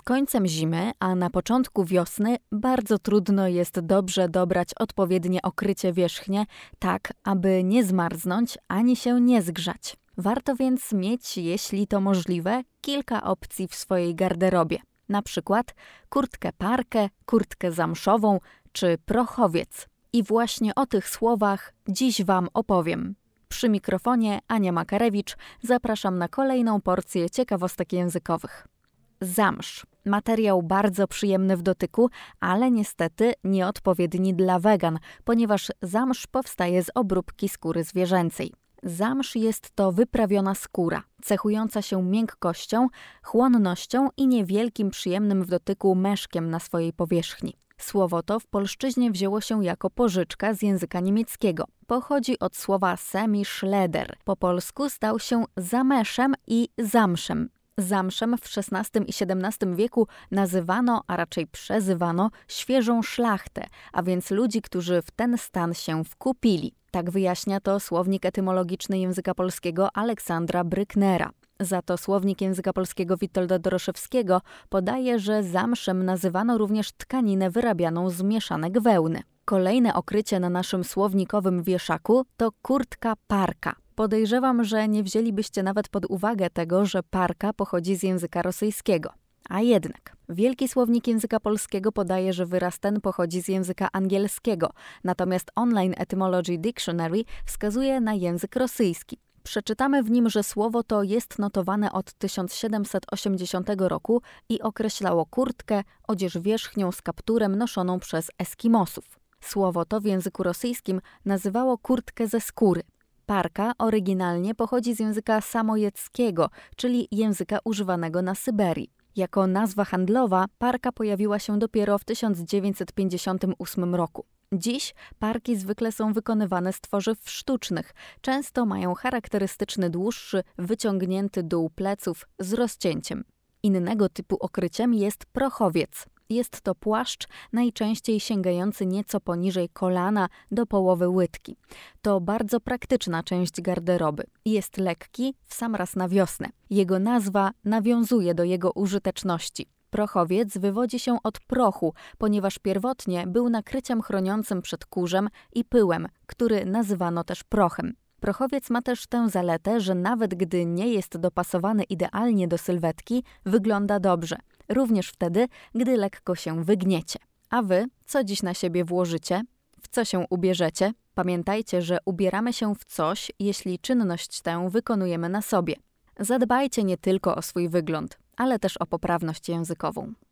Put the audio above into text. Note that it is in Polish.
Z końcem zimy, a na początku wiosny bardzo trudno jest dobrze dobrać odpowiednie okrycie wierzchnie, tak aby nie zmarznąć ani się nie zgrzać. Warto więc mieć, jeśli to możliwe, kilka opcji w swojej garderobie. Na przykład kurtkę parkę, kurtkę zamszową czy prochowiec. I właśnie o tych słowach dziś Wam opowiem. Przy mikrofonie Ania Makarewicz, zapraszam na kolejną porcję ciekawostek językowych. Zamsz. Materiał bardzo przyjemny w dotyku, ale niestety nieodpowiedni dla wegan, ponieważ zamsz powstaje z obróbki skóry zwierzęcej. Zamsz jest to wyprawiona skóra, cechująca się miękkością, chłonnością i niewielkim przyjemnym w dotyku meszkiem na swojej powierzchni. Słowo to w polszczyźnie wzięło się jako pożyczka z języka niemieckiego. Pochodzi od słowa semi-schleder. Po polsku stał się zameszem i zamszem. Zamszem w XVI i XVII wieku nazywano, a raczej przezywano, świeżą szlachtę, a więc ludzi, którzy w ten stan się wkupili. Tak wyjaśnia to słownik etymologiczny języka polskiego Aleksandra Brücknera. Za to słownik języka polskiego Witolda Doroszewskiego podaje, że zamszem nazywano również tkaninę wyrabianą z mieszanek wełny. Kolejne okrycie na naszym słownikowym wieszaku to kurtka parka. Podejrzewam, że nie wzięlibyście nawet pod uwagę tego, że parka pochodzi z języka rosyjskiego. A jednak, Wielki Słownik Języka Polskiego podaje, że wyraz ten pochodzi z języka angielskiego, natomiast Online Etymology Dictionary wskazuje na język rosyjski. Przeczytamy w nim, że słowo to jest notowane od 1780 roku i określało kurtkę, odzież wierzchnią z kapturem noszoną przez Eskimosów. Słowo to w języku rosyjskim nazywało kurtkę ze skóry. Parka oryginalnie pochodzi z języka samojeckiego, czyli języka używanego na Syberii. Jako nazwa handlowa parka pojawiła się dopiero w 1958 roku. Dziś parki zwykle są wykonywane z tworzyw sztucznych. Często mają charakterystyczny dłuższy, wyciągnięty dół pleców z rozcięciem. Innego typu okryciem jest prochowiec. Jest to płaszcz najczęściej sięgający nieco poniżej kolana do połowy łydki. To bardzo praktyczna część garderoby. Jest lekki w sam raz na wiosnę. Jego nazwa nawiązuje do jego użyteczności. Prochowiec wywodzi się od prochu, ponieważ pierwotnie był nakryciem chroniącym przed kurzem i pyłem, który nazywano też prochem. Prochowiec ma też tę zaletę, że nawet gdy nie jest dopasowany idealnie do sylwetki, wygląda dobrze. Również wtedy, gdy lekko się wygniecie. A wy, co dziś na siebie włożycie? W co się ubierzecie? Pamiętajcie, że ubieramy się w coś, jeśli czynność tę wykonujemy na sobie. Zadbajcie nie tylko o swój wygląd, ale też o poprawność językową.